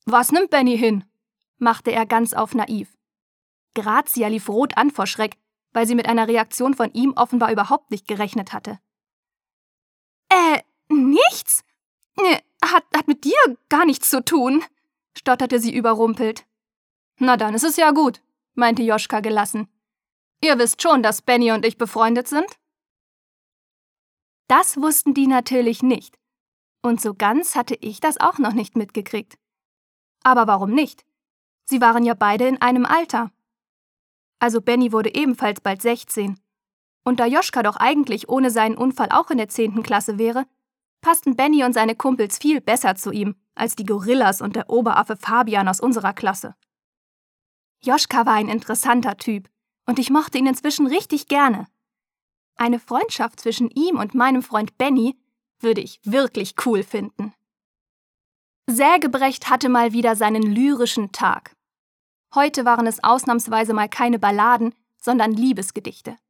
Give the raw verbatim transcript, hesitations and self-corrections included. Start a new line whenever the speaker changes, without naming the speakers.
Was nimmt Benny hin?« machte er ganz auf naiv. Grazia lief rot an vor Schreck, weil sie mit einer Reaktion von ihm offenbar überhaupt nicht gerechnet hatte. »Äh, nichts? Hat, hat mit dir gar nichts zu tun«, stotterte sie überrumpelt. »Na dann ist es ja gut«, meinte Joschka gelassen. »Ihr wisst schon, dass Benny und ich befreundet sind?« Das wussten die natürlich nicht. Und so ganz hatte ich das auch noch nicht mitgekriegt. Aber warum nicht? Sie waren ja beide in einem Alter. Also Benny wurde ebenfalls bald sechzehn. Und da Joschka doch eigentlich ohne seinen Unfall auch in der zehnten Klasse wäre, passten Benny und seine Kumpels viel besser zu ihm als die Gorillas und der Oberaffe Fabian aus unserer Klasse. Joschka war ein interessanter Typ und ich mochte ihn inzwischen richtig gerne. Eine Freundschaft zwischen ihm und meinem Freund Benny würde ich wirklich cool finden. Sägebrecht hatte mal wieder seinen lyrischen Tag. Heute waren es ausnahmsweise mal keine Balladen, sondern Liebesgedichte.